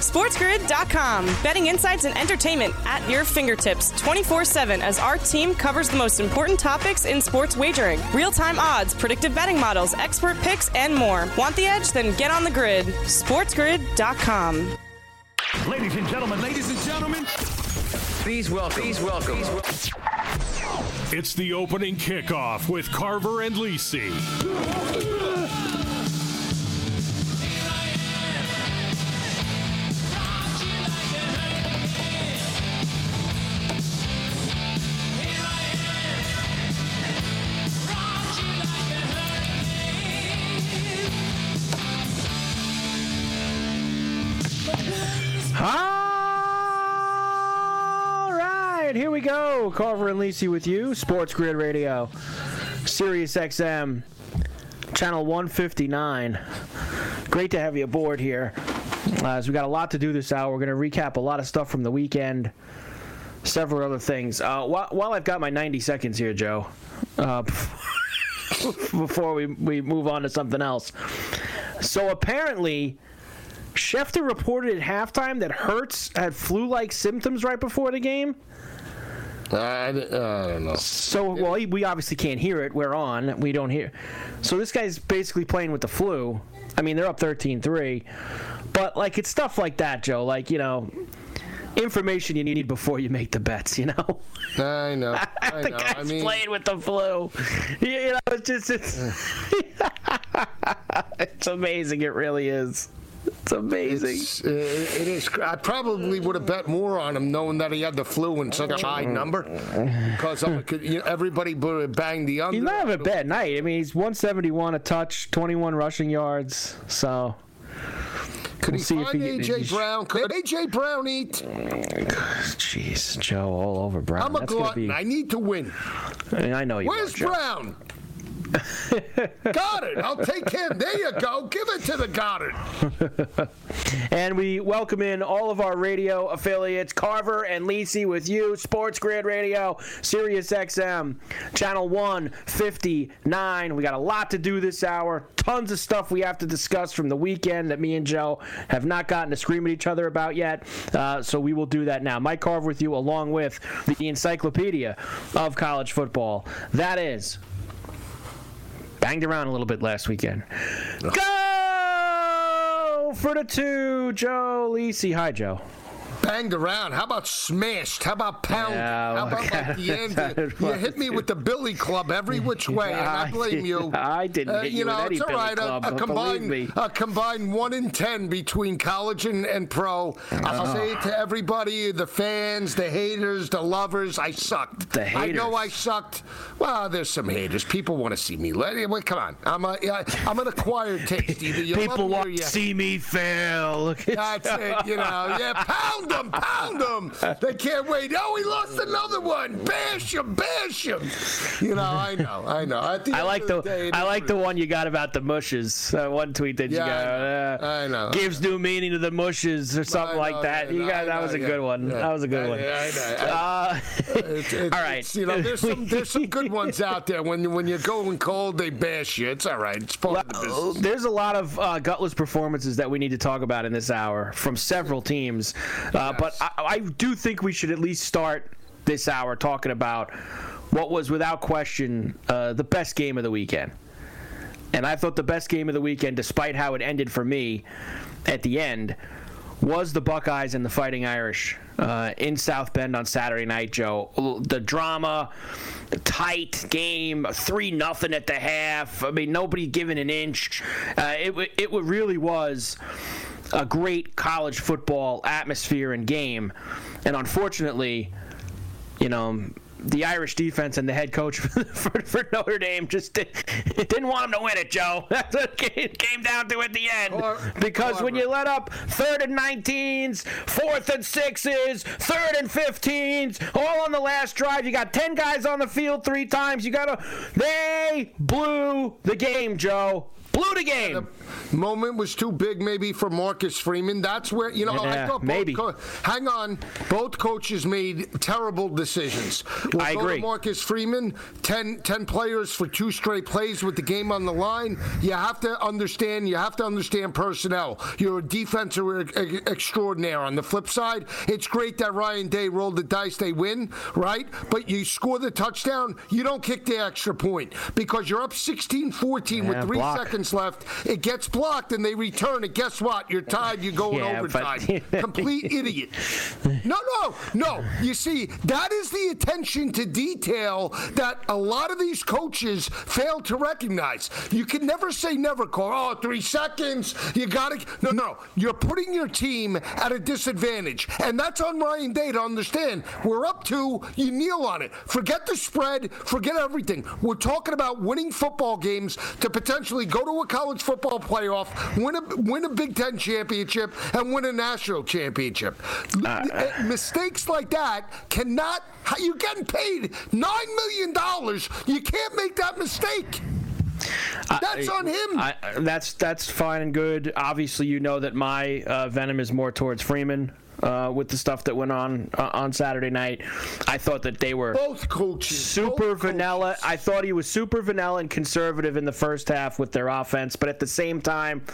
SportsGrid.com. Betting insights and entertainment at your fingertips 24/7 as our team covers the most important topics in sports wagering. Real-time odds, predictive betting models, expert picks, and more. Want the edge? Then get on the grid. SportsGrid.com. Ladies and gentlemen, please welcome. It's the opening kickoff with Carver and Lisi. Here we go. Carver and Lisi with you. Sports Grid Radio, Sirius XM, channel 159. Great to have you aboard here. As we got a lot to do this hour, we're going to recap a lot of stuff from the weekend, several other things. While I've got my 90 seconds here, Joe, before we move on to something else. So apparently, Schefter reported at halftime that Hurts had flu-like symptoms right before the game. I don't know. So, well, we obviously can't hear it. We're on. We don't hear. So this guy's basically playing with the flu. I mean, they're up 13-3. But, like, it's stuff like that, Joe. Like, you know, information you need before you make the bets, you know? I know. The guy's playing with the flu. You know, it's amazing. It really is. It's amazing. It is. I probably would have bet more on him knowing that he had the flu in such a high number because everybody banged the under. He's not having a bad night. I mean, he's 171 a touch, 21 rushing yards. So could he find A.J. Brown? Could A.J. Brown eat? Jeez, Joe, all over Brown. I'm a glutton. I need to win. I know you. Where's Brown? Goddard, I'll take him. There you go. Give it to the Goddard. And we welcome in all of our radio affiliates, Carver and Lisi with you, Sports Grid Radio, Sirius XM, channel 159. We got a lot to do this hour. Tons of stuff we have to discuss from the weekend that me and Joe have not gotten to scream at each other about yet. So we will do that now. Mike Carver with you, along with the encyclopedia of college football. That is banged around a little bit last weekend. Go for the two, Joe Lisi. Hi, Joe. Banged around. How about smashed? How about pounded? How about like the end? You hit me with the billy club every which way, and I blame you. I didn't hit you with any billy club. A combined 1 in 10 between college and pro. I'll say it to everybody, the fans, the haters, the lovers. I sucked. The haters. I know I sucked. Well, there's some haters. People want to see me. Come on. I'm an acquired taste. Either you people want to see me fail. That's it. You know. Yeah. Pound them. They can't wait. Oh, he lost another one. Bash him. You know, I know. I like the one you got about the mushes. One tweet that you got. I know. Gives new meaning to the mushes or something like that. That was a good one. Yeah. That was a good one. I know. All right. You know, there's some good ones out there. When you're going cold, they bash you. It's all right. It's part of the business. There's a lot of gutless performances that we need to talk about in this hour from several teams. But I do think we should at least start this hour talking about what was, without question, the best game of the weekend. And I thought the best game of the weekend, despite how it ended for me at the end, was the Buckeyes and the Fighting Irish in South Bend on Saturday night, Joe. The drama, the tight game, 3-0 at the half. I mean, nobody giving an inch. It really was a great college football atmosphere and game. And unfortunately, you know, the Irish defense and the head coach for Notre Dame just didn't want him to win it, Joe. That's what it came down to at the end. Because when you let up 3rd and 19s, 4th and 6s, 3rd and 15s, all on the last drive, you got 10 guys on the field 3 times. They blew the game, Joe. Blew the game. The moment was too big maybe for Marcus Freeman. That's where, I thought maybe. Hang on. Both coaches made terrible decisions. I agree. Marcus Freeman, 10 players for 2 straight plays with the game on the line. You have to understand personnel. You're a defensive extraordinaire. On the flip side, it's great that Ryan Day rolled the dice, they win, right? But you score the touchdown, you don't kick the extra point because you're up 16-14 with 3 seconds left. It gets blocked and they return it. Guess what? You're tied. You go in overtime. Complete idiot. No. You see, that is the attention to detail that a lot of these coaches fail to recognize. You can never say never, Carl. 3 seconds. You got to. No. You're putting your team at a disadvantage. And that's on Ryan Day to understand. We're up 2. You kneel on it. Forget the spread. Forget everything. We're talking about winning football games to potentially go to a college football playoff, win a Big Ten championship, and win a national championship. Mistakes like that cannot. You're getting paid $9 million. You can't make that mistake. That's on him. That's fine and good. Obviously, you know that my venom is more towards Freeman. With the stuff that went on Saturday night, I thought that they were both coaches super vanilla. I thought he was super vanilla and conservative in the first half with their offense, but at the same time,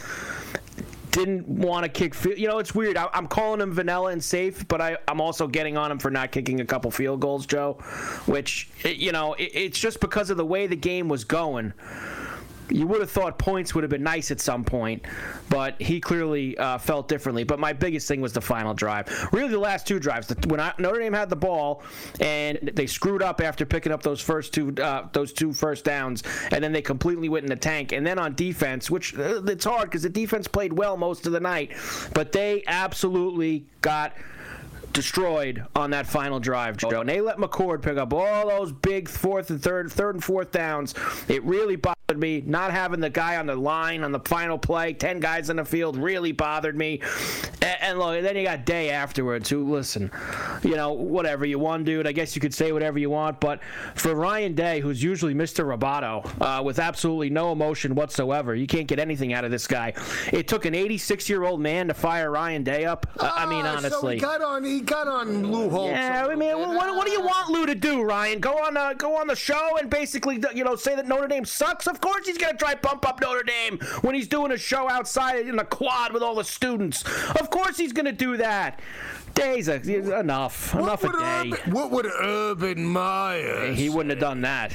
didn't want to kick. It's weird. I'm calling him vanilla and safe, but I'm also getting on him for not kicking a couple field goals, Joe. Which it's just because of the way the game was going. You would have thought points would have been nice at some point, but he clearly felt differently. But my biggest thing was the final drive. Really, the last 2 drives. When Notre Dame had the ball and they screwed up after picking up those two first downs, and then they completely went in the tank. And then on defense, which it's hard because the defense played well most of the night, but they absolutely got destroyed on that final drive, Joe. And they let McCord pick up all those big third and fourth downs. It really bothered me. Not having the guy on the line on the final play, 10 guys on the field, really bothered me. And look, then you got Day afterwards who, listen, whatever you want, dude. I guess you could say whatever you want. But for Ryan Day, who's usually Mr. Roboto, with absolutely no emotion whatsoever, you can't get anything out of this guy. It took an 86-year-old man to fire Ryan Day up. I mean, honestly. So he got on Lou Holtz. Yeah, I mean, what do you want Lou to do, Ryan? Go on the show and basically, say that Notre Dame sucks? Of course he's going to try bump up Notre Dame when he's doing a show outside in the quad with all the students. Of course he's going to do that. Day's enough of Day. What would Urban Meyer He wouldn't have done that.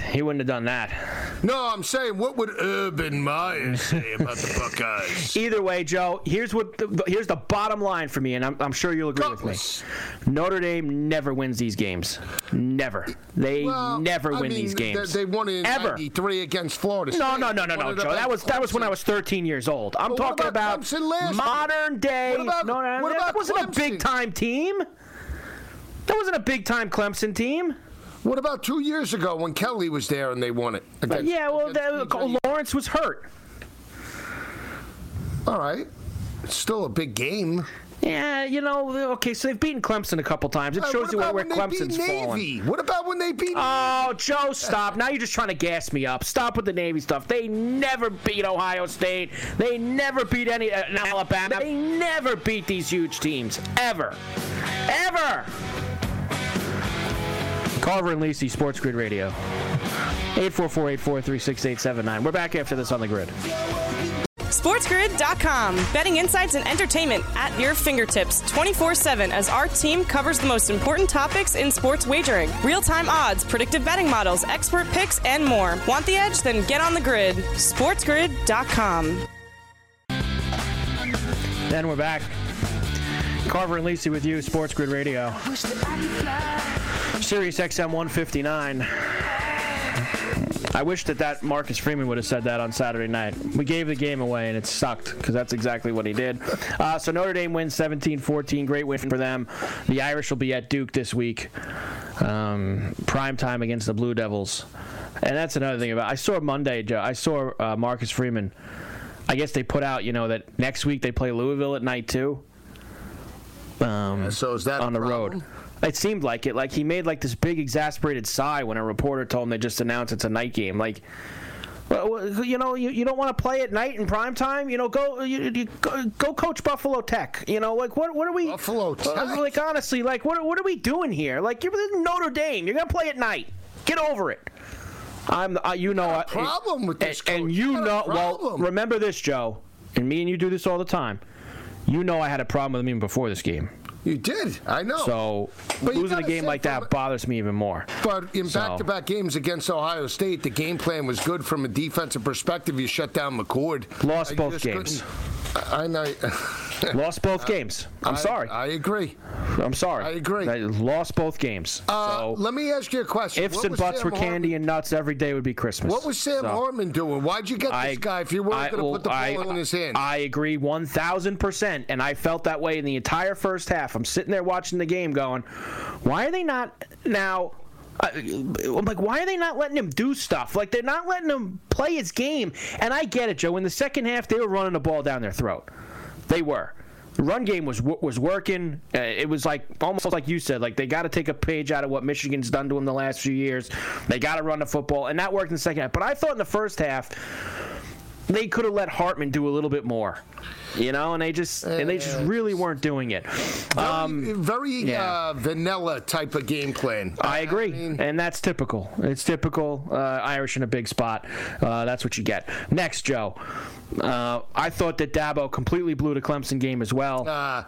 No, I'm saying, what would Urban Meyer say about the Buckeyes? Either way, Joe, here's the bottom line for me, and I'm sure you'll agree with me. Notre Dame never wins these games. Never. They never win these games. They won in ever. 93 against Florida State. No, Joe. That was when I was 13 years old. I'm talking about modern day. That wasn't a big-time team. That wasn't a big-time Clemson team. What about 2 years ago when Kelly was there and they won it? Lawrence was hurt. All right. It's still a big game. Yeah, okay, so they've beaten Clemson a couple times. It shows you where Clemson's fallen. What about when they beat Oh, Joe, stop. Now you're just trying to gas me up. Stop with the Navy stuff. They never beat Ohio State. They never beat Alabama. They never beat these huge teams. Ever. Carver and Lisi, Sports Grid Radio. 844-843-6879. We're back after this on the grid. SportsGrid.com. Betting insights and entertainment at your fingertips 24/7 as our team covers the most important topics in sports wagering. Real-time odds, predictive betting models, expert picks, and more. Want the edge? Then get on the grid. SportsGrid.com. Then we're back. Carver and Lisi with you, Sports Grid Radio. Sirius XM 159. I wish that Marcus Freeman would have said that on Saturday night. We gave the game away, and it sucked, because that's exactly what he did. So Notre Dame wins 17-14. Great win for them. The Irish will be at Duke this week. Prime time against the Blue Devils. And that's another thing about I saw Monday, Joe. I saw Marcus Freeman. I guess they put out, that next week they play Louisville at night, too. So is that on the road? It seemed like it. Like he made this big exasperated sigh when a reporter told him they just announced it's a night game. Like You know, you don't want to play at night in prime time. You know, go coach Buffalo Tech. You know, like what are we? Buffalo Tech. Like honestly, like what are we doing here? Like you're Notre Dame. You're gonna play at night. Get over it. Problem with this, coach. And you know, well, remember this, Joe, and me and you do this all the time. You know, I had a problem with him even before this game. You did, I know. So losing a game like that bothers me even more. But in back-to-back games against Ohio State, the game plan was good from a defensive perspective. You shut down McCord. Lost both games. I know. Lost both games. I'm sorry. I agree. I'm sorry. I agree. Lost both games. So let me ask you a question. Ifs and buts were candy and nuts. Every day would be Christmas. What was Sam Hartman doing? Why'd you get this guy if you weren't going to put the ball in his hand? I agree 1,000%, and I felt that way in the entire first half. I'm sitting there watching the game going, why are they not now... I'm like, why are they not letting him do stuff? Like, they're not letting him play his game. And I get it, Joe. In the second half, they were running the ball down their throat. They were. The run game was working. It was like almost like you said, like they got to take a page out of what Michigan's done to them the last few years. They got to run the football, and that worked in the second half. But I thought in the first half, they could have let Hartman do a little bit more. You know, and they just really weren't doing it. Very vanilla type of game plan. I agree, and that's typical. It's typical Irish in a big spot. That's what you get. Next, Joe. I thought that Dabo completely blew the Clemson game as well. I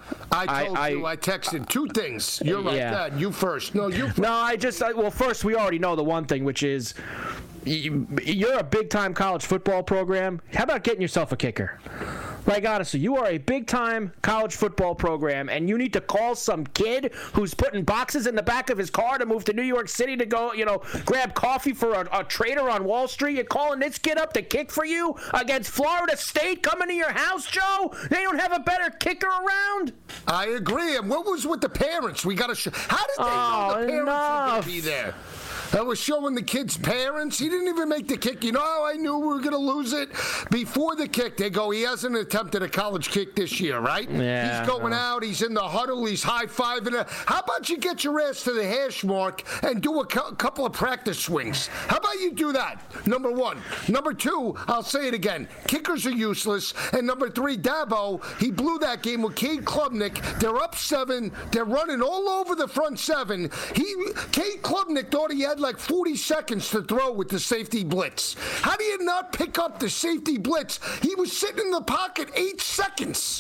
texted two things. You're right, Dad. You first. No, you first. No, first, we already know the one thing, which is you're a big-time college football program. How about getting yourself a kicker? Like, honestly, you are a big-time college football program, and you need to call some kid who's putting boxes in the back of his car to move to New York City to go, grab coffee for a trader on Wall Street. You're calling this kid up to kick for you against Florida State coming to your house, Joe? They don't have a better kicker around? I agree. And what was with the parents? We got to how did they know the parents were going to be there? I was showing the kid's parents. He didn't even make the kick. You know how I knew we were going to lose it? Before the kick, they go, he hasn't attempted a college kick this year, right? Yeah. He's going out. He's in the huddle. He's high-fiving. How about you get your ass to the hash mark and do a couple of practice swings? How about you do that, number one? Number two, I'll say it again. Kickers are useless. And number three, Dabo, he blew that game with Cade Klubnik. They're up 7. They're running all over the front 7. Cade Klubnik thought he had like 40 seconds to throw with the safety blitz. How do you not pick up the safety blitz? He was sitting in the pocket 8 seconds.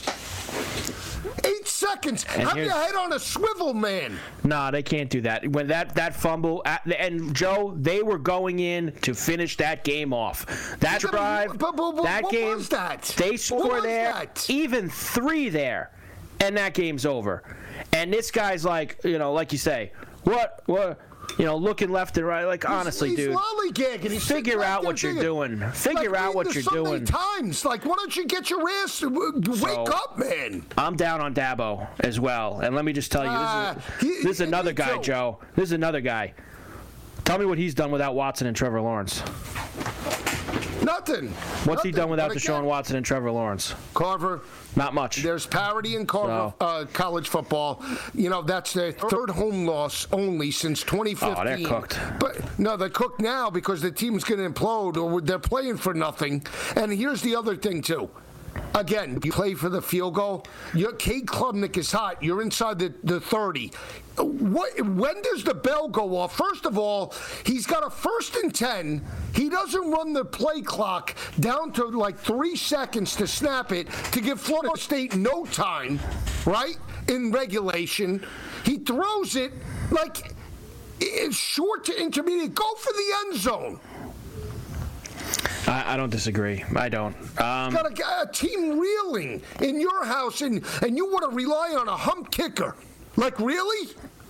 8 seconds. Have your head on a swivel, man. Nah, they can't do that. When that fumble, and Joe, they were going in to finish that game off. That drive, that game, was that? They score there, even 3 there, and that game's over. And this guy's like, like you say, what? Looking left and right. Like, honestly, he's dude. Lollygagging. Figure out what you're doing. Figure out what you're doing. Times. Like, why don't you get your ass? Wake up, man. I'm down on Dabo as well. And let me just tell you, this is another guy, Joe. This is another guy. Tell me what he's done without Watson and Trevor Lawrence. Nothing. What's he done without Deshaun Watson and Trevor Lawrence? Carver. Not much. There's parity in college football. That's their third home loss only since 2015. Oh, they're cooked. But no, they're cooked now because the team's going to implode or they're playing for nothing. And here's the other thing, too. Again, you play for the field goal. Cade Klubnik is hot. You're inside the 30. When does the bell go off? First of all, he's got a 1st and 10. He doesn't run the play clock down to like 3 seconds to snap it to give Florida State no time, right, in regulation. He throws it like it's short to intermediate. Go for the end zone. I don't disagree. I don't. Got a team reeling in your house, and you want to rely on a hump kicker. Like, really?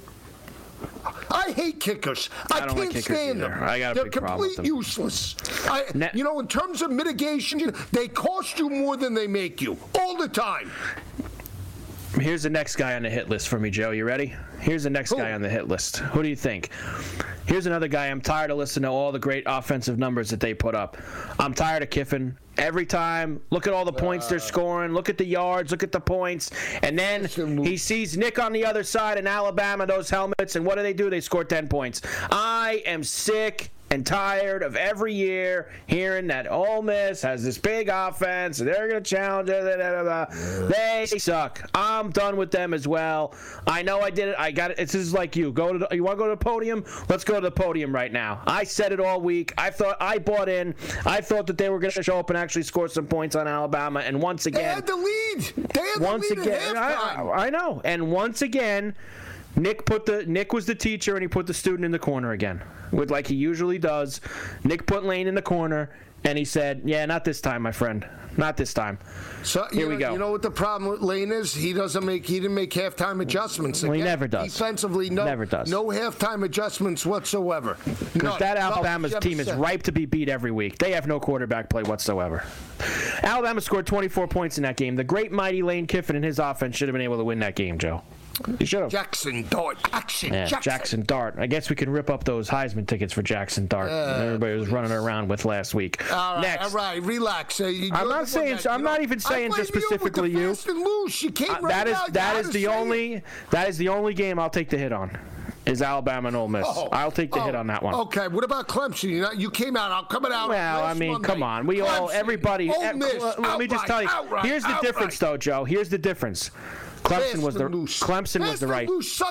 I hate kickers. I can't like kickers stand either. them. I got a big problem with them. They're complete useless. In terms of mitigation, they cost you more than they make you all the time. Here's the next guy on the hit list for me, Joe. You ready? Here's the next guy on the hit list. Who do you think? Here's another guy. I'm tired of listening to all the great offensive numbers that they put up. I'm tired of Kiffin. Every time, look at all the points they're scoring. Look at the yards. Look at the points. And then he sees Nick on the other side in Alabama, those helmets. And what do? They score 10 points. I am sick and tired of every year hearing that Ole Miss has this big offense and they're going to challenge it. They suck. I'm done with them as well. I know I did it. I got it. This is like you. You want to go to the podium? Let's go to the podium right now. I said it all week. I bought in. I thought that they were going to show up and actually score some points on Alabama. And once again, they had the lead. They had the lead at halftime. I know. And once again, Nick was the teacher, and he put the student in the corner again, like he usually does. Nick put Lane in the corner, and he said, "Yeah, not this time, my friend. Not this time." So here we go. You know what the problem with Lane is? He didn't make halftime adjustments. Well, he never does. Defensively, never does. No halftime adjustments whatsoever. Because that Alabama's team is ripe to be beat every week. They have no quarterback play whatsoever. Alabama scored 24 points in that game. The great mighty Lane Kiffin and his offense should have been able to win that game, Joe. You should have. Jackson Dart. Jackson Dart. I guess we can rip up those Heisman tickets for Jackson Dart. Everybody was running around with last week. All right, Next. All right, relax. I'm not saying. I'm not even saying just specifically you. That is the only game I'll take the hit on. Is Alabama and Ole Miss. I'll take the hit on that one. Okay, what about Clemson? You came out. Coming out. Well, I mean, Monday. come on. Everybody. Let me just tell you. Here's the difference, though, Joe. Here's the difference. Clemson was the right.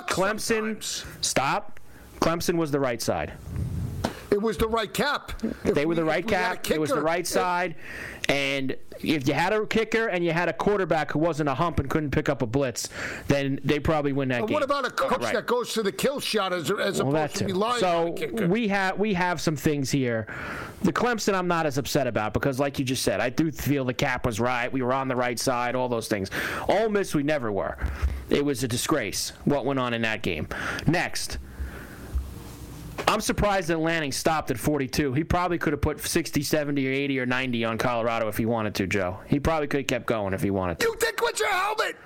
Clemson was the right side. It was the right cap. They were the right cap. It was the right side. And if you had a kicker and you had a quarterback who wasn't a hump and couldn't pick up a blitz, then they probably win that game. What about a coach that goes to the kill shot as opposed to relying on a kicker? So we have some things here. The Clemson I'm not as upset about because, like you just said, I do feel the cap was right. We were on the right side, all those things. Ole Miss, we never were. It was a disgrace what went on in that game. Next. I'm surprised that Lanning stopped at 42. He probably could have put 60, 70, or 80, or 90 on Colorado if he wanted to, Joe. He probably could have kept going if he wanted to. You think with your helmet?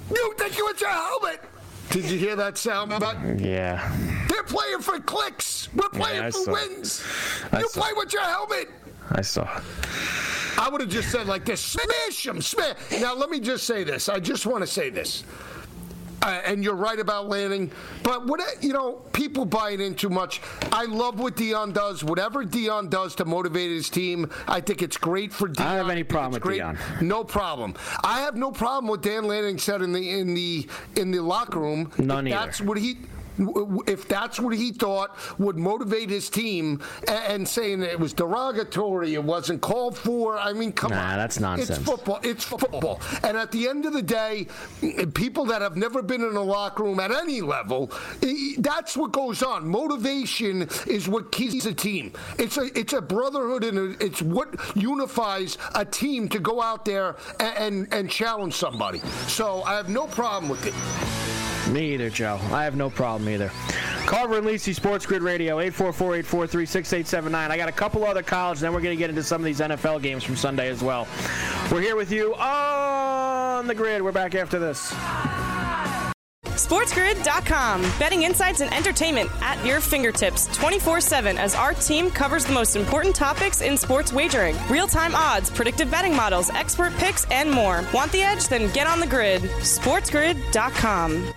Did you hear that sound? Yeah. They're playing for clicks. We're playing for wins. You play with your helmet. I saw. I would have just said like this, smash him, smash. Now, let me just say this. I just want to say this. And you're right about Lanning, but people buy it in too much. I love what Deion does. Whatever Deion does to motivate his team, I think it's great for Deion. I don't have any problem with Deion. No problem. I have no problem with Dan Lanning said in the locker room. None either. If that's what he thought would motivate his team, and saying that it was derogatory, it wasn't called for. I mean, come on. That's nonsense. It's football. And at the end of the day, people that have never been in a locker room at any level, that's what goes on. Motivation is what keeps a team. It's a brotherhood, and it's what unifies a team to go out there and challenge somebody. So I have no problem with it. Me either, Joe. I have no problem either. Carver and Lisi, Sports Grid Radio, 844-843-6879. I got a couple other college, then we're going to get into some of these NFL games from Sunday as well. We're here with you on the grid. We're back after this. SportsGrid.com. Betting insights and entertainment at your fingertips 24/7 as our team covers the most important topics in sports wagering. Real-time odds, predictive betting models, expert picks, and more. Want the edge? Then get on the grid. SportsGrid.com.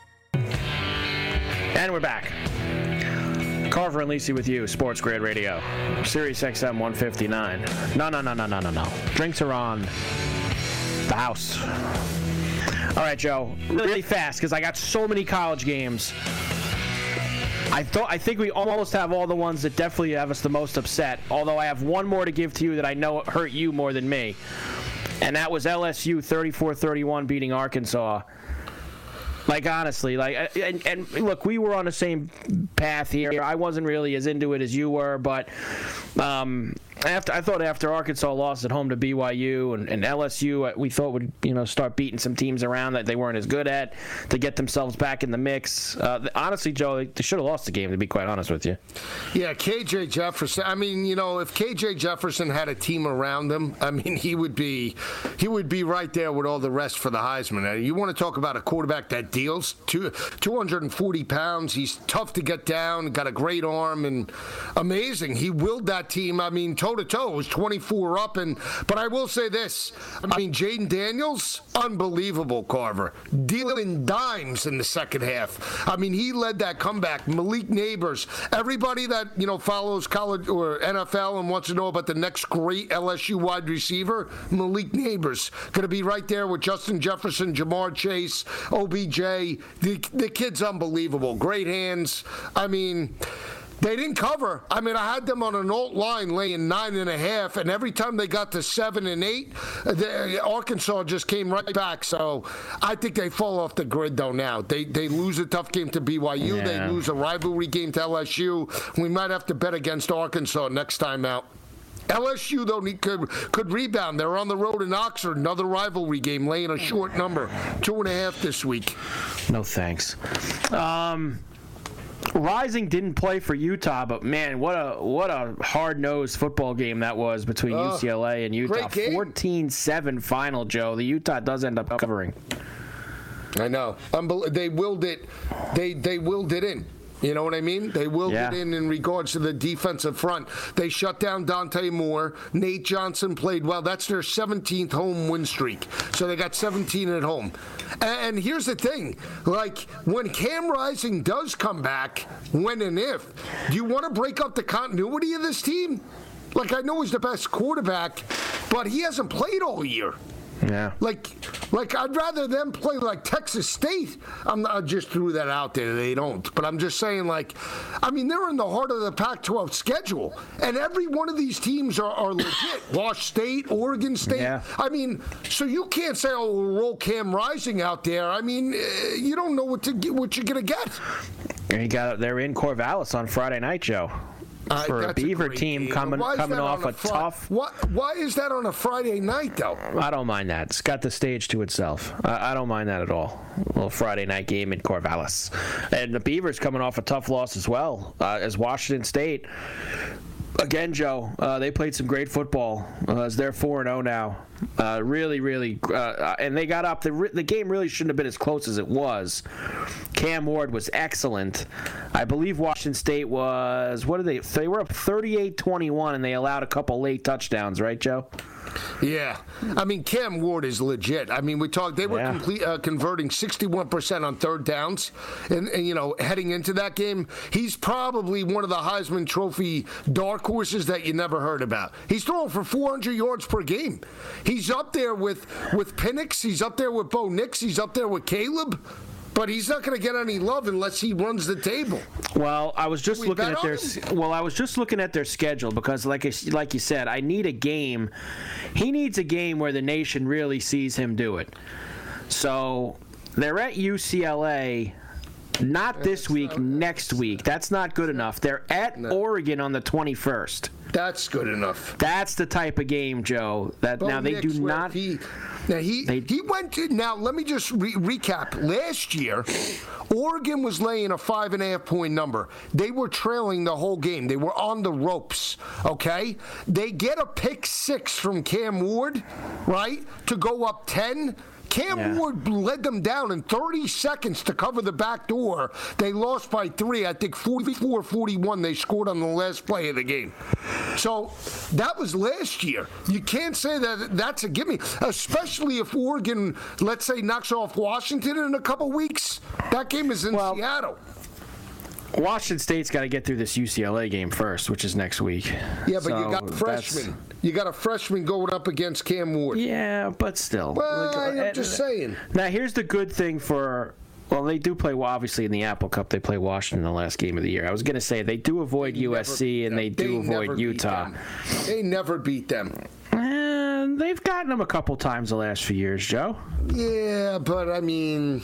And we're back. Carver and Lisi with you, Sports Grid Radio, Sirius XM 159. No. Drinks are on the house. All right, Joe, really fast because I got so many college games. I think we almost have all the ones that definitely have us the most upset, although I have one more to give to you that I know hurt you more than me, and that was LSU 34-31 beating Arkansas. Like, honestly, and look, we were on the same path here. I wasn't really as into it as you were, but I thought after Arkansas lost at home to BYU and LSU, we thought would start beating some teams around that they weren't as good at to get themselves back in the mix. Honestly, Joe, they should have lost the game, to be quite honest with you. Yeah, KJ Jefferson. I mean, if KJ Jefferson had a team around him, I mean, he would be right there with all the rest for the Heisman. You want to talk about a quarterback that deals 240 pounds. He's tough to get down. Got a great arm and amazing. He willed that team. I mean, totally toe-to-toe. It was 24 up. But I will say this. I mean, Jaden Daniels, unbelievable, Carver. Dealing dimes in the second half. I mean, he led that comeback. Malik Neighbors, everybody that, follows college or NFL and wants to know about the next great LSU wide receiver, Malik Neighbors. Going to be right there with Justin Jefferson, Jamar Chase, OBJ. The kid's unbelievable. Great hands. I mean, they didn't cover. I mean, I had them on an alt line laying 9.5, and every time they got to 7 and 8, Arkansas just came right back. So I think they fall off the grid, though, now. They lose a tough game to BYU. Yeah. They lose a rivalry game to LSU. We might have to bet against Arkansas next time out. LSU, though, could rebound. They're on the road in Oxford, another rivalry game, laying a short number, 2.5 this week. No thanks. Rising didn't play for Utah, but man, what a hard-nosed football game that was between UCLA and Utah. 14-7 final, Joe. The Utah does end up covering. I know. They willed it. They willed it in. You know what I mean? They willed it in regards to the defensive front. They shut down Dante Moore. Nate Johnson played well. That's their 17th home win streak. So they got 17 at home. And here's the thing. Like, when Cam Rising does come back, when and if, do you want to break up the continuity of this team? Like, I know he's the best quarterback, but he hasn't played all year. Yeah. Like I'd rather them play like Texas State. I just threw that out there. They don't. But I'm just saying, they're in the heart of the Pac-12 schedule. And every one of these teams are legit. Wash State, Oregon State. Yeah. I mean, so you can't say, we'll roll Cam Rising out there. I mean, you don't know what you're going to get. They're in Corvallis on Friday night, Joe. For a Beaver team coming off a tough... Why is that on a Friday night, though? I don't mind that. It's got the stage to itself. I don't mind that at all. A little Friday night game in Corvallis. And the Beavers coming off a tough loss as well as Washington State. Again, Joe, they played some great football. As they're 4-0 now. Really, and they got up. The game really shouldn't have been as close as it was. Cam Ward was excellent. I believe Washington State was, they were up 38-21, and they allowed a couple late touchdowns, right, Joe? Yeah. I mean, Cam Ward is legit. I mean, they were converting 61% on third downs. And, heading into that game, he's probably one of the Heisman Trophy dark horses that you never heard about. He's throwing for 400 yards per game. He's up there with Penix. He's up there with Bo Nix. He's up there with Caleb. But he's not going to get any love unless he runs the table. Well, I was just looking at their schedule because, like you said, I need a game. He needs a game where the nation really sees him do it. So they're at UCLA. Not this week, next week. That's not good enough. They're at Oregon on the 21st. That's good enough. That's the type of game, Joe. Now they do not. He went to. Now let me just recap. Last year, Oregon was laying a 5.5-point number. They were trailing the whole game. They were on the ropes. Okay, they get a pick 6 from Cam Ward, right, to go up 10. Cam Ward led them down in 30 seconds to cover the back door. They lost by 3. I think 44-41 they scored on the last play of the game. So that was last year. You can't say that's a gimme, especially if Oregon, let's say, knocks off Washington in a couple weeks. That game is in Seattle. Washington State's got to get through this UCLA game first, which is next week. Yeah, but you got freshmen. You got a freshman going up against Cam Ward. Yeah, but still. Well, I'm just saying. Now, here's the good thing for... Well, they do play, obviously, in the Apple Cup. They play Washington in the last game of the year. I was going to say, they do avoid USC, and they do avoid Utah. They never beat them. And they've gotten them a couple times the last few years, Joe. Yeah, but, I mean,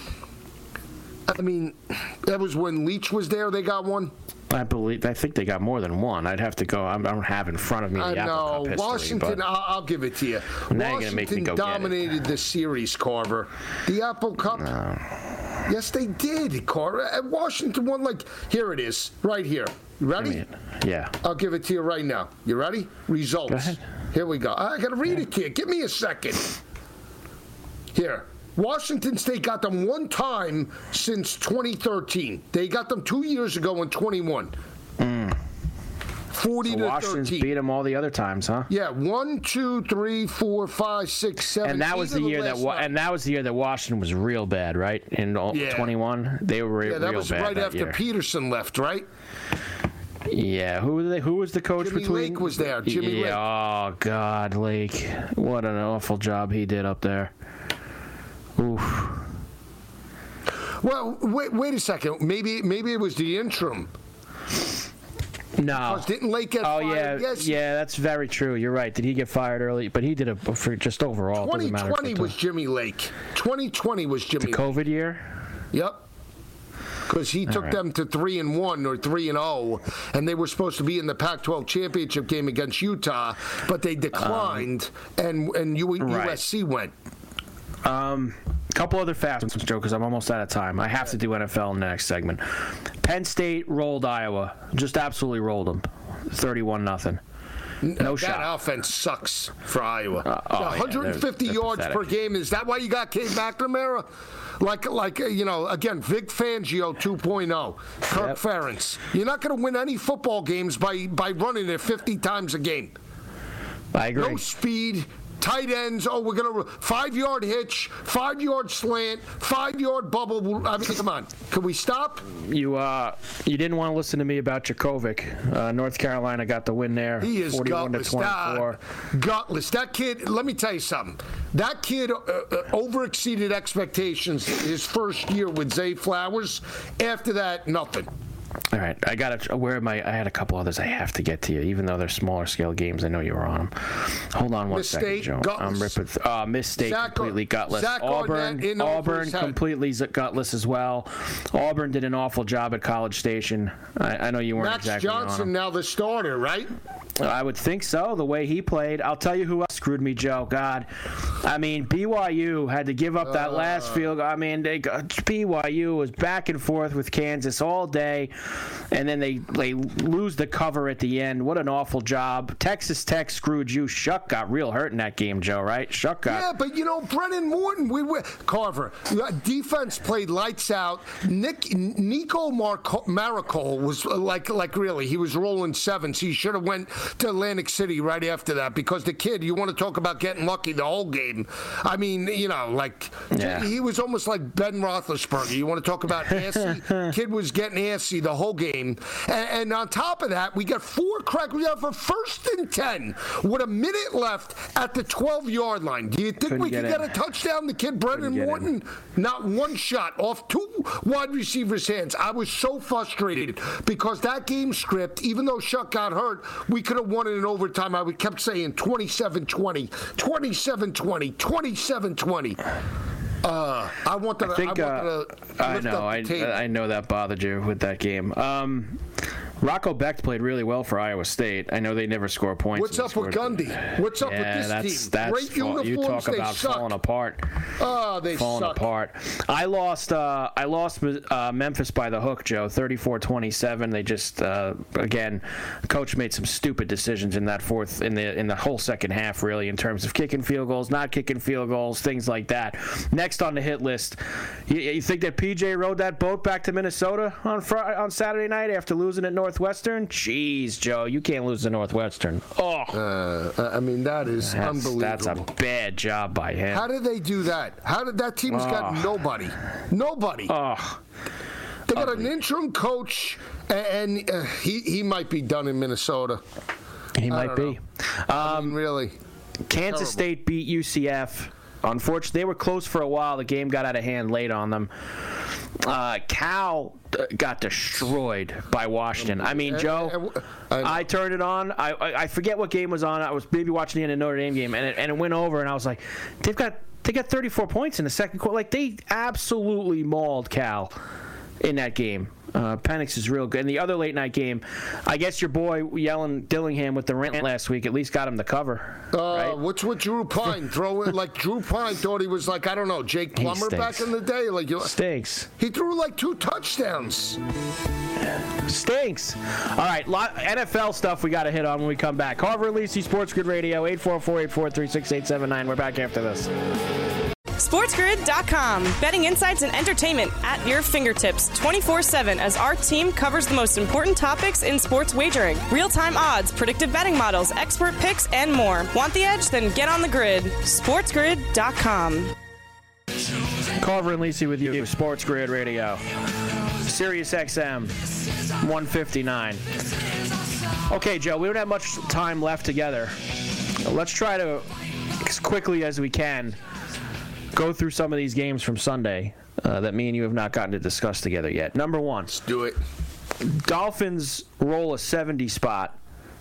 that was when Leach was there. They got one. I think they got more than one. I'd have to go. I don't have in front of me the Apple Cup history. Washington, I'll give it to you. Now you're going to make me go dominated the series, Carver. The Apple Cup. No. Yes, they did, Carver. Washington won here it is, right here. You ready? Yeah. I'll give it to you right now. You ready? Results. Go ahead. Here we go. I got to read it to you. Give me a second. Here. Washington State got them one time since 2013. They got them 2 years ago in 21. 40 to Washington's 13. beat them all the other times, huh? Yeah, 1, 2, 3, 4, 5, 6, 7. And that was the year that Washington was real bad, right? In 21, they were real bad. Yeah, that was right after Peterson left, right? Yeah, who was the coach Jimmy between? Lake was there. Jimmy Lake. Oh God, Lake! What an awful job he did up there. Oof. Well, wait a second. Maybe it was the interim. No. Didn't Lake get fired? Yeah, that's very true. You're right. Did he get fired early? But he did it for just overall. 2020 was Jimmy Lake. 2020 was Jimmy Lake. The COVID year? Yep. Because he took them to 3-1 or 3-0, and they were supposed to be in the Pac-12 championship game against Utah, but they declined, and USC went. Couple other fast ones, Joe, because I'm almost out of time. I have to do NFL in the next segment. Penn State rolled Iowa. Just absolutely rolled them. 31-0. No shot. That offense sucks for Iowa. 150 they're yards pathetic. per game. Is that why you got Cade McNamara? Like again, Vic Fangio 2.0. Kirk Ferentz. You're not going to win any football games by running it 50 times a game. I agree. No speed. Tight ends. Oh, we're going to 5-yard hitch, 5-yard slant, 5-yard bubble. I mean, come on. Can we stop? You didn't want to listen to me about Jakovic. North Carolina got the win there. He is 41-24. Gutless. That kid. Let me tell you something. That kid overexceeded expectations his first year with Zay Flowers. After that, nothing. All right, I had a couple others I have to get to you, even though they're smaller scale games. I know you were on them. Hold on one second, Joe. I'm ripping. Miss State completely gutless. Auburn completely gutless as well. Auburn did an awful job at College Station. I know you weren't exactly on him. Max Johnson now the starter, right? I would think so, the way he played. I'll tell you who else screwed me, Joe. God. I mean, BYU had to give up that last field goal. I mean, BYU was back and forth with Kansas all day, and then they lose the cover at the end. What an awful job. Texas Tech screwed you. Shuck got real hurt in that game, Joe, right? Shuck got... Yeah, but, Brennan Morton, Carver, defense played lights out. Nico Maricol was like really, he was rolling sevens. He should have went to Atlantic City right after that, because the kid, you want to talk about getting lucky the whole game. I mean, he was almost like Ben Roethlisberger. You want to talk about assy? Kid was getting assy the whole game. And on top of that, we got 4 cracks. We have a 1st and 10 with a minute left at the 12-yard line. Do you think we could get a touchdown? The kid, Brennan Morton, not one shot off 2 wide receivers' hands. I was so frustrated because that game script, even though Shuck got hurt, we could have won it in overtime. I kept saying 27-20, 27-20, 27-20. I know that bothered you with that game. Rocco Becht played really well for Iowa State. I know they never score points. What's up with Gundy? What's up with this team? Great uniforms. You talk about falling apart. Oh, they falling suck. apart. I lost Memphis by the hook, Joe. 34-27. They just again, coach made some stupid decisions in that fourth in the whole second half, really, in terms of kicking field goals, not kicking field goals, things like that. Next on the hit list, you think that PJ rode that boat back to Minnesota on Saturday night after losing at Northwestern? Jeez, Joe, you can't lose to Northwestern. Oh, I mean, that is unbelievable. That's a bad job by him. How did they do that? How did that team's got nobody? Oh, they got an interim coach, and he might be done in Minnesota. He might be. Really. Kansas State beat UCF. Unfortunately, they were close for a while. The game got out of hand late on them. Cal got destroyed by Washington. I mean, Joe, I turned it on. I forget what game was on. I was maybe watching the end of the Notre Dame game, and it went over, and I was like, they got 34 points in the second quarter. Like, they absolutely mauled Cal in that game. Penix is real good. And the other late night game, I guess your boy yelling Dillingham with the rant last week at least got him the cover. Right? What's with Drew Pine? Like Drew Pine thought he was like, I don't know, Jake Plummer back in the day. Stinks. He threw like 2 touchdowns. Stinks. All right, NFL stuff we got to hit on when we come back. Carver and Lisi, Sports Grid Radio, 844-843-6879. We're back after this. SportsGrid.com. Betting insights and entertainment at your fingertips 24/7 as our team covers the most important topics in sports wagering. Real-time odds, predictive betting models, expert picks, and more. Want the edge? Then get on the grid. SportsGrid.com. Carver and Lisi with you, Sports Grid Radio. Sirius XM 159. Okay, Joe, we don't have much time left together. Let's try to, as quickly as we can, go through some of these games from Sunday that me and you have not gotten to discuss together yet. Number one. Let's do it. Dolphins roll a 70 spot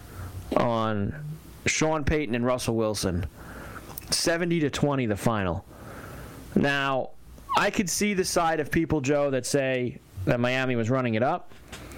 on Sean Payton and Russell Wilson. 70-20 the final. Now, I could see the side of people, Joe, that say that Miami was running it up.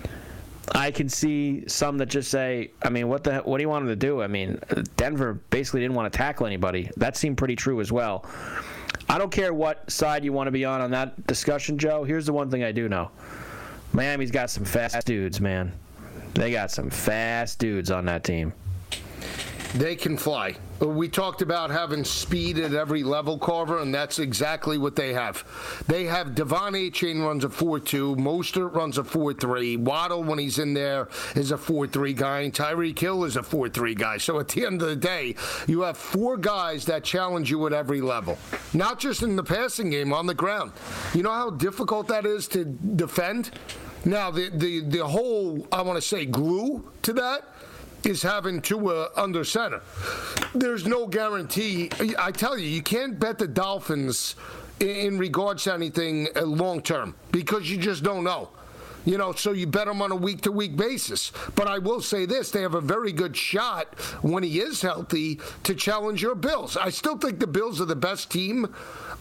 I can see some that just say, I mean, what do you want them to do? I mean, Denver basically didn't want to tackle anybody. That seemed pretty true as well. I don't care what side you want to be on that discussion, Joe. Here's the one thing I do know. Miami's got some fast dudes, man. They got some fast dudes on that team. They can fly. We talked about having speed at every level, Carver, and that's exactly what they have. They have Devon Achane runs a 4.2, Mostert runs a 4.3, Waddle, when he's in there, is a 4.3 guy, and Tyreek Hill is a 4.3 guy. So at the end of the day, you have four guys that challenge you at every level, not just in the passing game, on the ground. You know how difficult that is to defend? Now, the whole, I want to say, glue to that is having Tua under center. There's no guarantee. I tell you, you can't bet the Dolphins in regards to anything long term because you just don't know. You know, so you bet them on a week-to-week basis. But I will say this, they have a very good shot when he is healthy to challenge your Bills. I still think the Bills are the best team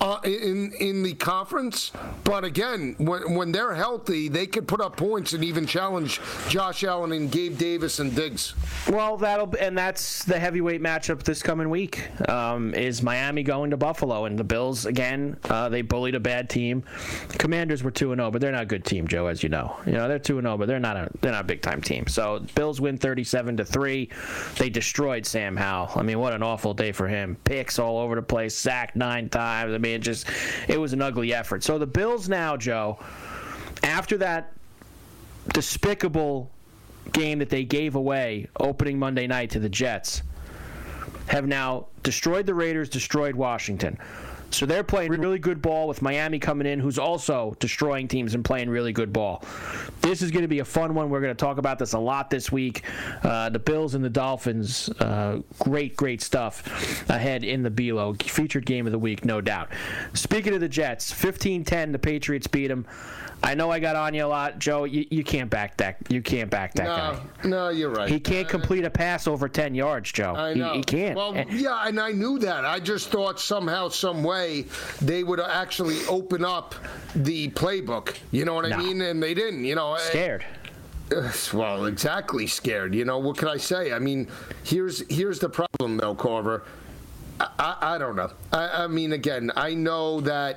in the conference. But again, when they're healthy, they could put up points and even challenge Josh Allen and Gabe Davis and Diggs. Well, that's the heavyweight matchup this coming week. Is Miami going to Buffalo? And the Bills, again, they bullied a bad team. The Commanders were 2-0, but they're not a good team, Joe, as you know. You know, they're 2-0, but they're not a big-time team. So Bills win 37-3. They destroyed Sam Howell. I mean, what an awful day for him. Picks all over the place, sacked 9 times. I mean, it was an ugly effort. So the Bills now, Joe, after that despicable game that they gave away opening Monday night to the Jets, have now destroyed the Raiders, destroyed Washington. So they're playing really good ball with Miami coming in, who's also destroying teams and playing really good ball. This is going to be a fun one. We're going to talk about this a lot this week. The Bills and the Dolphins, great stuff ahead in the Bealo. Featured game of the week, no doubt. Speaking of the Jets, 15-10, the Patriots beat them. I know I got on you a lot, Joe. You can't back that. You can't back that guy. No, you're right. He can't complete a pass over 10 yards, Joe. I know. He can't. Well, yeah, and I knew that. I just thought somehow, some way, they would actually open up the playbook. You know what I mean? And they didn't. You know, scared. Well, exactly scared. You know, what can I say? I mean, here's the problem, though, Carver. I don't know. I mean, again, I know that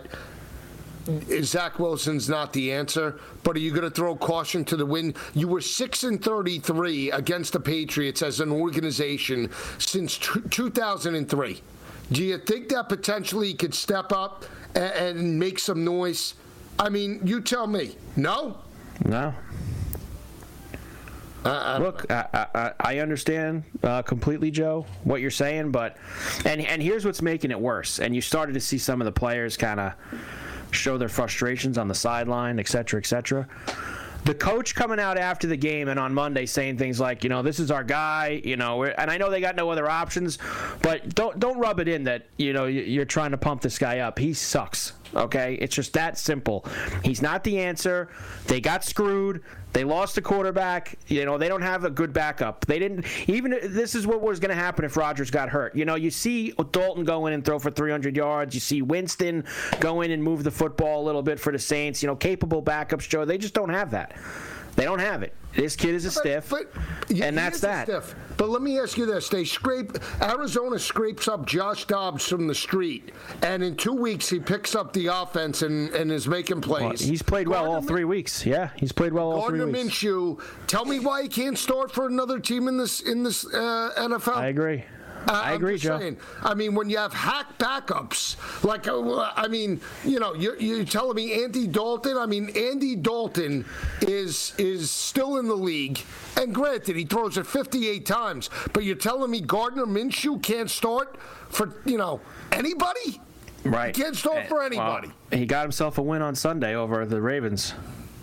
Zach Wilson's not the answer, but are you going to throw caution to the wind? You were 6-33 against the Patriots as an organization since 2003. Do you think that potentially you could step up and make some noise? I mean, you tell me. No? No. Look, I understand completely, Joe, what you're saying, but and here's what's making it worse. And you started to see some of the players kind of show their frustrations on the sideline, et cetera, et cetera. The coach coming out after the game and on Monday saying things like, you know, this is our guy, you know, and I know they got no other options, but don't rub it in that, you know, you're trying to pump this guy up. He sucks, okay? It's just that simple. He's not the answer. They got screwed. They lost the quarterback. You know, they don't have a good backup. They didn't even. This is what was going to happen if Rodgers got hurt. You know, you see Dalton go in and throw for 300 yards. You see Winston go in and move the football a little bit for the Saints. You know, capable backups, Joe. They just don't have that. They don't have it. This kid is a stiff, and that's that. Stiff. But let me ask you this: Arizona scrapes up Josh Dobbs from the street, and in 2 weeks he picks up the offense and is making plays. Well, he's played well all 3 weeks. Yeah, he's played well all 3 weeks. Gardner Minshew, tell me why he can't start for another team in this NFL. I agree. I agree, Joe. Saying, I mean, when you have hack backups, like, I mean, you know, you're telling me Andy Dalton? I mean, Andy Dalton is still in the league, and granted, he throws it 58 times, but you're telling me Gardner Minshew can't start for, you know, anybody? Right. He can't start for anybody. Well, he got himself a win on Sunday over the Ravens.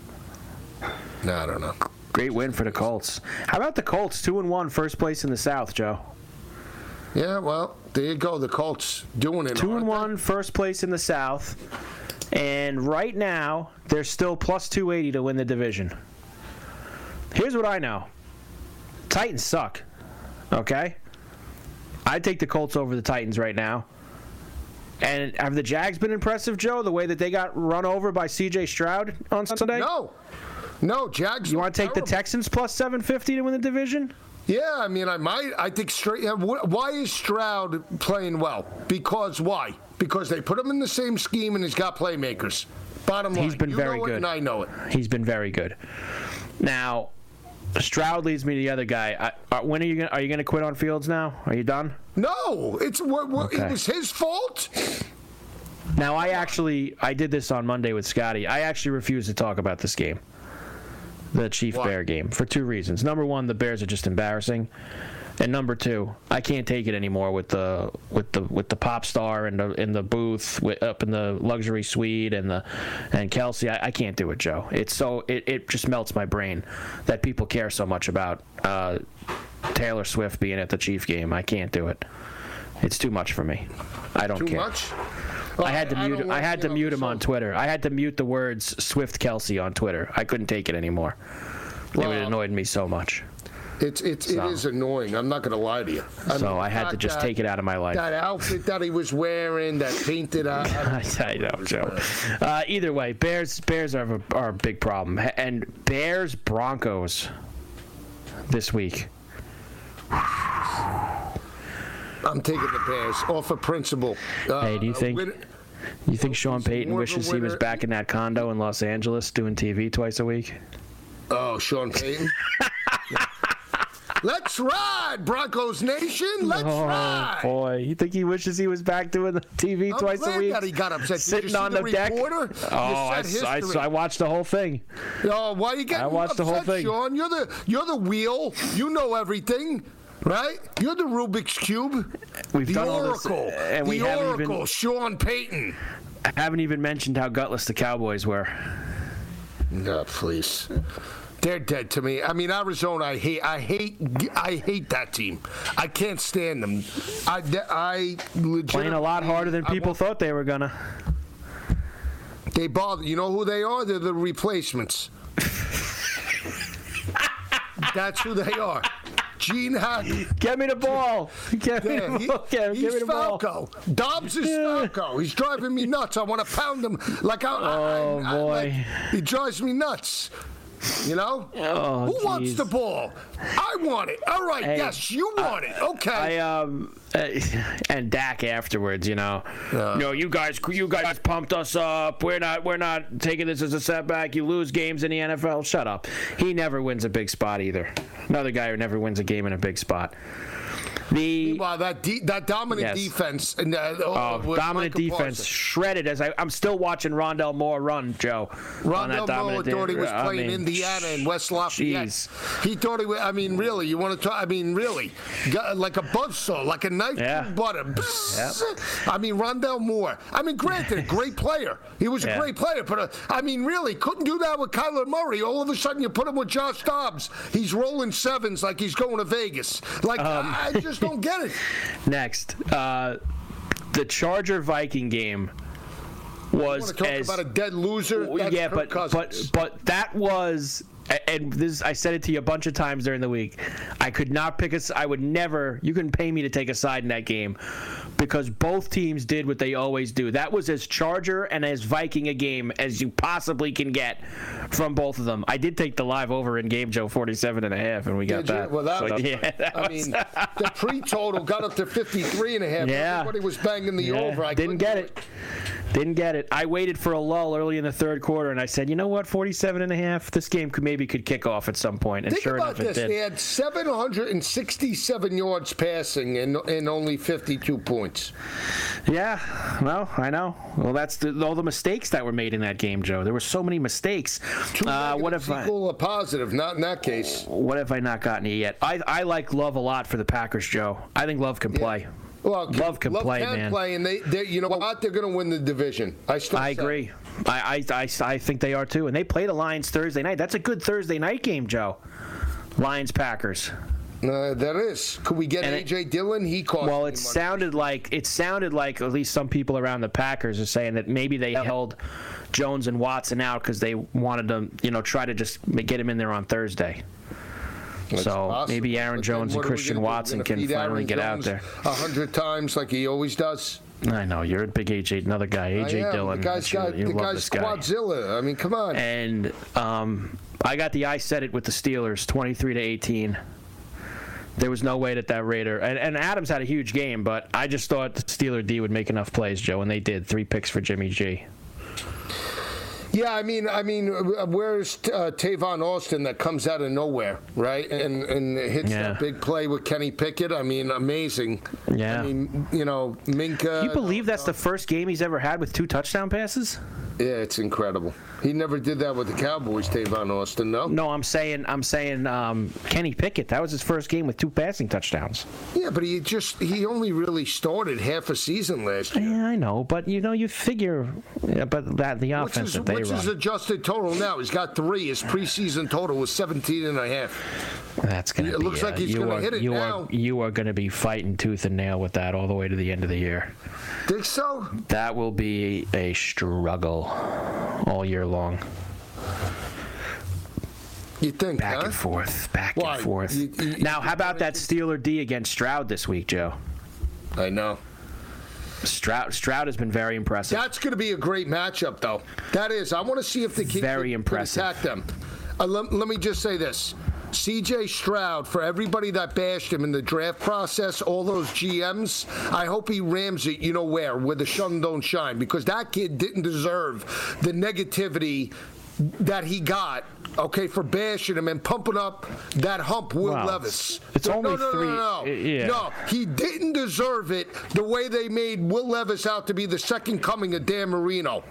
No, I don't know. Great win for the Colts. How about the Colts? 2-1, first place in the South, Joe. Yeah, well, there you go. The Colts doing it. 2-1, first place in the South. And right now, they're still plus 280 to win the division. Here's what I know. Titans suck. Okay? I'd take the Colts over the Titans right now. And have the Jags been impressive, Joe, the way that they got run over by C.J. Stroud on Sunday? No, Jags. You want to take the Texans plus 750 to win the division? Yeah, I mean, I might. I think why is Stroud playing well? Because why? Because they put him in the same scheme and he's got playmakers. Bottom line. He's been very good. And I know it. He's been very good. Now, Stroud leads me to the other guy. When are you going to quit on Fields now? Are you done? No, it was his fault. Now, I did this on Monday with Scotty. I actually refuse to talk about this game, the Chief-Bear game, for two reasons. Number one, the Bears are just embarrassing, and number two, I can't take it anymore with the pop star in the booth up in the luxury suite and Kelsey. I can't do it, Joe. It just melts my brain that people care so much about Taylor Swift being at the Chief game. I can't do it. It's too much for me. I don't care. Too much? Well, I had to mute him on Twitter. I had to mute the words Swift Kelsey on Twitter. I couldn't take it anymore. It annoyed me so much. It is annoying. I'm not going to lie to you. I had to just take it out of my life. That outfit that he was wearing, that painted out. I know, Joe. Either way, Bears are a big problem. And Bears Broncos this week. I'm taking the Bears off of principle. Hey, do you think Sean Payton wishes he was back in that condo in Los Angeles doing TV twice a week? Oh, Sean Payton? Let's ride, Broncos Nation. Let's ride. Oh, boy. You think he wishes he was back doing the TV twice a week? That he got upset. Sitting on the deck? I watched the whole thing. Oh, why are you getting upset, the whole thing. Sean? You're the wheel. You know everything. Right? You're the Rubik's Cube. We've done Oracle. All this, and the Oracle, Sean Payton. I haven't even mentioned how gutless the Cowboys were. No, please. They're dead to me. I mean, Arizona, I hate that team. I can't stand them. I legitimately playing a lot harder than people thought they were gonna. They bother. You know who they are? They're the replacements. That's who they are. Gene Hackman. Get me the ball. Get me the ball. Falco. Dobbs is Falco. He's driving me nuts. I want to pound him like boy. He drives me nuts. You know? Who wants the ball? I want it. All right. Hey, yes, you want it. Okay. And Dak afterwards, you know. No, you guys pumped us up. We're not taking this as a setback. You lose games in the NFL. Shut up. He never wins a big spot either. Another guy who never wins a game in a big spot. Meanwhile, that dominant defense and dominant defense shredded. I'm still watching Rondell Moore run, Joe. Rondell Moore thought he was playing Indiana and West Lafayette. He thought he was. I mean, really, you want to talk? I mean, really, like a buzzsaw, like a knife through butter. Yep. I mean, Rondell Moore. I mean, granted, a great player. He was a great player, but I mean, really, couldn't do that with Kyler Murray. All of a sudden, you put him with Josh Dobbs. He's rolling sevens like he's going to Vegas. Like I just don't get it. Next, the Charger-Viking game was about a dead loser. That's but that was, and this I said it to you a bunch of times during the week. I could not pick I would never. You couldn't pay me to take a side in that game because both teams did what they always do. That was as Charger and as Viking a game as you possibly can get from both of them. I did take the live over in game, Joe, 47.5, and we got that. Well, I mean, the pre-total got up to 53.5. Yeah. Everybody was banging the over. I didn't get it. Didn't get it. I waited for a lull early in the third quarter, and I said, you know what, 47.5, this game could kick off at some point. And Think sure about enough, this. it did. They had 767 yards passing and only 52 points. Yeah, well, I know. Well, that's all the mistakes that were made in that game, Joe. There were so many mistakes. Two negatives equal a positive, not in that case. What have I not gotten it yet? I like Love a lot for the Packers, Joe. I think Love can play. Well, Love can play, man. Play, and they you know what? They're going to win the division. I agree. I think they are too. And they play the Lions Thursday night. That's a good Thursday night game, Joe. Lions Packers. That is. Could we get A.J. Dillon? He cost. Well, it sounded like at least some people around the Packers are saying that maybe they held Jones and Watson out because they wanted to, try to just get him in there on Thursday. That's so possible. Maybe Aaron Jones and Christian Watson can finally get out there 100 times like he always does. I know you're a big AJ, another guy, AJ Dillon. The guy's Squadzilla. I mean, come on. And I got I said it with the Steelers, 23-18. There was no way that Raider and Adams had a huge game, but I just thought the Steeler D would make enough plays, Joe, and they did. 3 picks for Jimmy G. Yeah, I mean, where's Tavon Austin that comes out of nowhere, right, and hits that big play with Kenny Pickett? I mean, amazing. Yeah. I mean, Minka. Do you believe that's the first game he's ever had with 2 touchdown passes? Yeah, it's incredible. He never did that with the Cowboys, Tavon Austin, no? No, I'm saying Kenny Pickett. That was his first game with 2 passing touchdowns. Yeah, but he only really started half a season last year. Yeah, I know, but you figure, but the offense that they run. What's his adjusted total now? He's got 3. His preseason total was 17.5. That's gonna. It looks like he's gonna hit it now. You are gonna be fighting tooth and nail with that all the way to the end of the year. Think so? That will be a struggle all year long. You think? Back and forth. Now, how about that Steeler D against Stroud this week, Joe? I know. Stroud has been very impressive. That's going to be a great matchup, though. That is. I want to see if the kid can attack them. Let me just say this. C.J. Stroud, for everybody that bashed him in the draft process, all those GMs, I hope he rams it, where the sun don't shine, because that kid didn't deserve the negativity that he got, for bashing him and pumping up that hump, Will Levis. It's only 3. No. Yeah. No, he didn't deserve it the way they made Will Levis out to be the second coming of Dan Marino.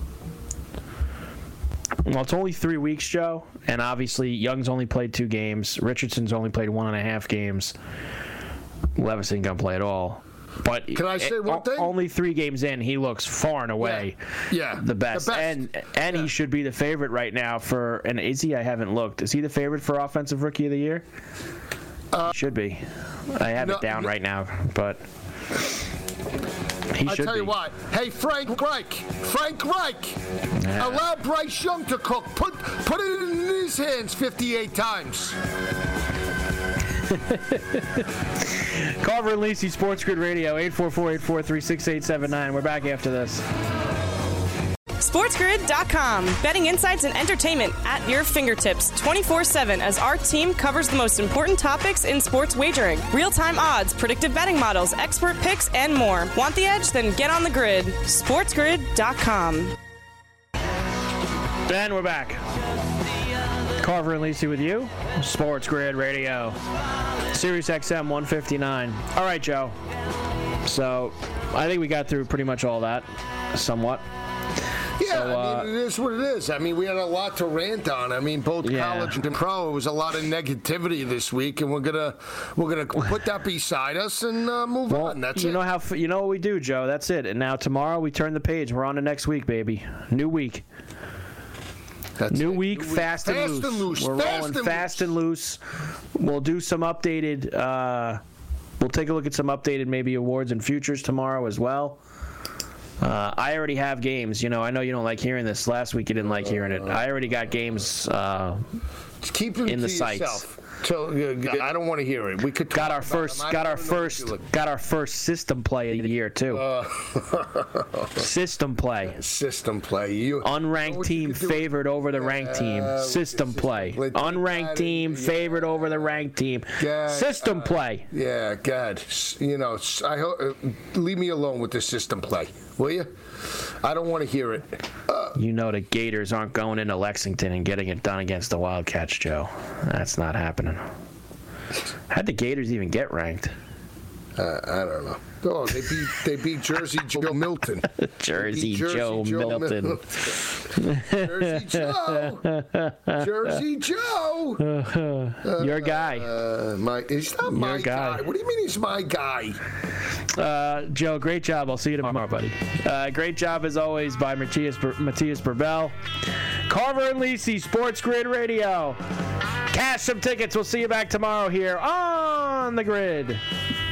Well, it's only 3 weeks, Joe, and obviously Young's only played 2 games. Richardson's only played 1.5 games. Levis ain't gonna play at all. But can I say one thing? Only 3 games in, he looks far and away the best. And he should be the favorite right now for. And is he? I haven't looked. Is he the favorite for Offensive Rookie of the Year? Should be. I have it down right now, but. I tell you what. Hey, Frank Reich. Allow Bryce Young to cook. Put it in his hands 58 times. Carver and Lisi, Sports Grid Radio, 844-843-6879. We're back after this. SportsGrid.com. Betting insights and entertainment at your fingertips 24/7 as our team covers the most important topics in sports wagering. Real-time odds, predictive betting models, expert picks, and more. Want the edge? Then get on the grid. SportsGrid.com. And we're back. Carver and Lisi with you. Sports Grid Radio. Sirius XM 159. All right, Joe. So I think we got through pretty much all that, somewhat. Yeah, it is what it is. I mean, we had a lot to rant on. I mean, both college and pro. It was a lot of negativity this week, and we're gonna put that beside us and move on. That's it. You know what we do, Joe. That's it. And now tomorrow we turn the page. We're on to next week, baby. New week. New week, fast and loose. We're rolling fast and loose. We'll do some updated. We'll take a look at some updated maybe awards and futures tomorrow as well. I already have games. I know you don't like hearing this. Last week you didn't like hearing it. I already got games keep them in the to sites. Yourself. I don't want to hear it. We could got our first system play of the year too. System play. Unranked team favored over the ranked team. System play. Unranked team favored over the ranked team. System play. Yeah, God. I hope, leave me alone with the system play, will you? I don't want to hear it. You know the Gators aren't going into Lexington and getting it done against the Wildcats, Joe. That's not happening. How'd the Gators even get ranked? I don't know. Oh, they beat Jersey Joe Milton. Jersey Joe Milton. Jersey Joe. Jersey Joe. Your guy. He's not my guy. What do you mean he's my guy? Joe, great job. I'll see you tomorrow, buddy. Great job, as always, by Matthias Burbell. Carver and Lisi, Sports Grid Radio. Cash some tickets. We'll see you back tomorrow here on The Grid.